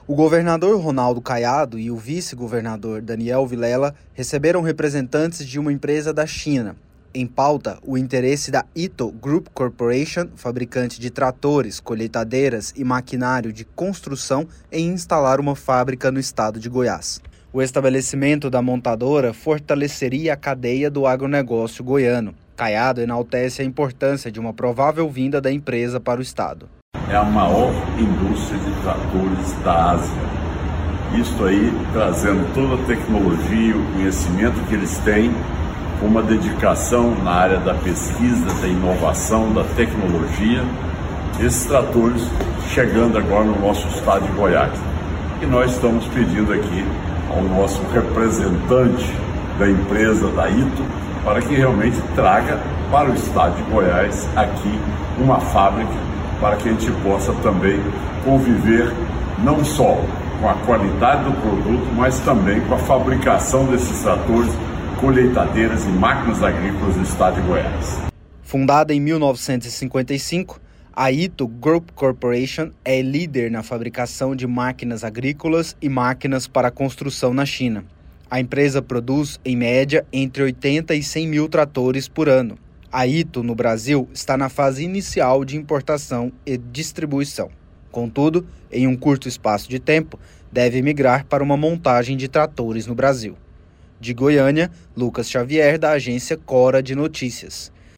O governador Ronaldo Caiado e o vice-governador Daniel Vilela receberam representantes de uma empresa da China. Em pauta, o interesse da Ito Group Corporation, fabricante de tratores, colheitadeiras e maquinário de construção, em instalar uma fábrica no estado de Goiás. O estabelecimento da montadora fortaleceria a cadeia do agronegócio goiano. Caiado enaltece a importância de uma provável vinda da empresa para o estado. É a maior indústria de tratores da Ásia. Isto aí trazendo toda a tecnologia e o conhecimento que eles têm, com uma dedicação na área da pesquisa, da inovação, da tecnologia. Esses tratores chegando agora no nosso estado de Goiás. E nós estamos pedindo aqui ao nosso representante da empresa da Ito para que realmente traga para o estado de Goiás aqui uma fábrica para que a gente possa também conviver não só com a qualidade do produto, mas também com a fabricação desses tratores, colheitadeiras e máquinas agrícolas do estado de Goiás. Fundada em 1955, a Ito Group Corporation é líder na fabricação de máquinas agrícolas e máquinas para construção na China. A empresa produz, em média, entre 80 e 100 mil tratores por ano. A Ito, no Brasil, está na fase inicial de importação e distribuição. Contudo, em um curto espaço de tempo, deve migrar para uma montagem de tratores no Brasil. De Goiânia, Lucas Xavier, da agência Cora de Notícias.